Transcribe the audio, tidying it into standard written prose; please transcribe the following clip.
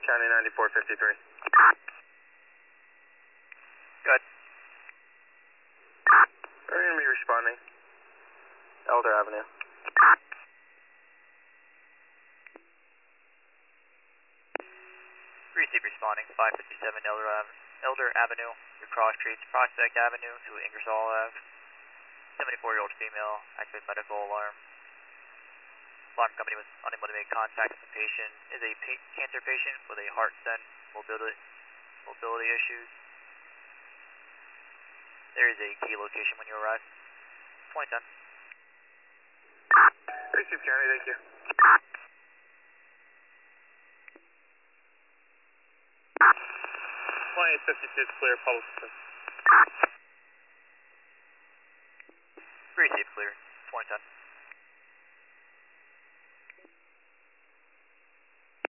County 9453. Good. We're going to be responding. Elder Avenue. Receive responding, 557 Elder Avenue, your cross streets Prospect Avenue to Ingersoll Ave. 74-year-old female, active medical alarm. Alarm company was unable to make contact with the patient. Is a cancer patient with a heart stent, mobility issues. There is a key location when you arrive. 2010. Receive County, thank you. 2852 is clear, public system. Receive clear, 2010.